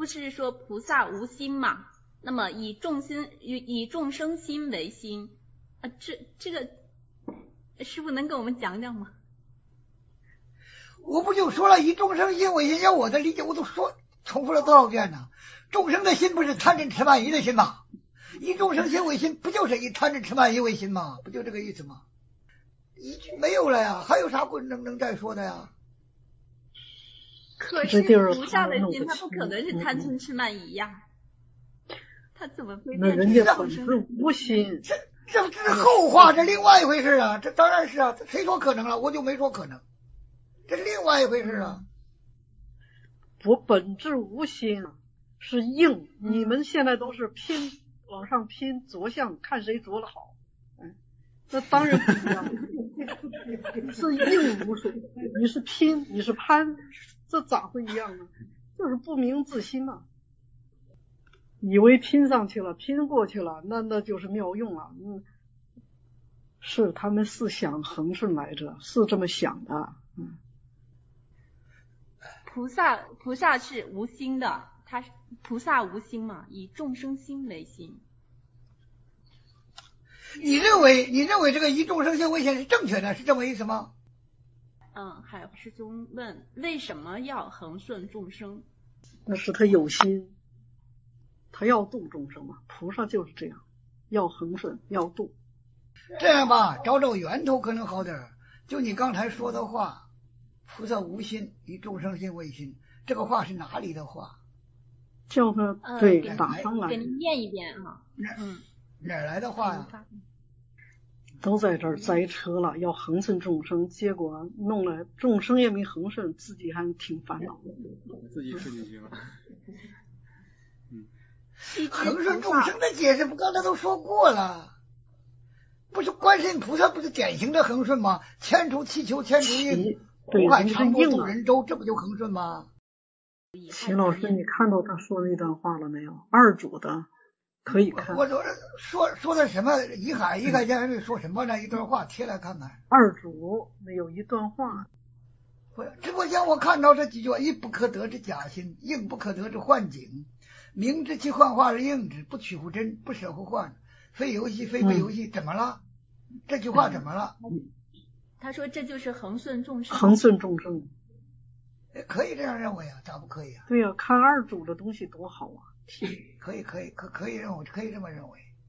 是说菩萨无心嘛？那么以众生心为心啊，这个师父能跟我们讲讲吗？ 我不就说了以众生心为心，要我的理解我都说重复了多少遍呢？众生的心不是贪嗔痴慢疑的心吗？以众生心为心，不就是以贪嗔痴慢疑为心吗？不就这个意思吗？一句没有了呀，还有啥能再说的呀？ 可是菩萨的心，他不可能是贪嗔痴慢疑呀，他怎么会变成众生？ 那人家本是无心， 这是后话，这另外一回事啊！这当然是啊，谁说可能了？我就没说可能，这是另外一回事啊。 我本质无心是硬，你们现在都是拼，往上拼着相，看谁着的好。那当然不一样，是硬无水，你是拼，你是攀，这咋会一样呢？就是不明自心嘛，以为拼上去了，拼过去了，那就是妙用了。是他们是想恒顺来着，是这么想的。 菩萨是无心的，菩萨无心嘛，以众生心为心。 你认为这个以众生心为心是正确的，是这么意思吗？ 海师兄问为什么要恒顺众生？ 那是他有心，他要度众生嘛。菩萨就是这样，要恒顺，要度。 这样吧，找源头可能好点。就你刚才说的话，菩萨无心，以众生心为心，这个话是哪里的话？ 叫他对打上来， 给您念一遍啊。 哪来的话呀？ 都在这儿栽车了，要恒顺众生，结果弄了众生也没恒顺，自己还挺烦恼的， 自己吃进去了。 恒顺众生的解释不刚才都说过了，不是观世音菩萨不是典型的恒顺吗？千除祈求千除应，苦海常波渡人舟，这不就恒顺吗？ 秦老师，你看到他说那段话了没有？二主的可以看。 我说的什么？一海家还没说什么呢？一段话贴来看看。 二主没有一段话。 直播间我看到这几句话：一不可得之假心，应不可得之幻境，明知其幻化而应之，不取乎真，不舍乎幻，非游戏非非游戏。怎么了？这句话怎么了？ 他说这就是恒顺众生。 恒顺众生。 可以这样认为啊，咋不可以啊？ 对呀，看二主的东西多好啊！ 可以认为，可以这么认为。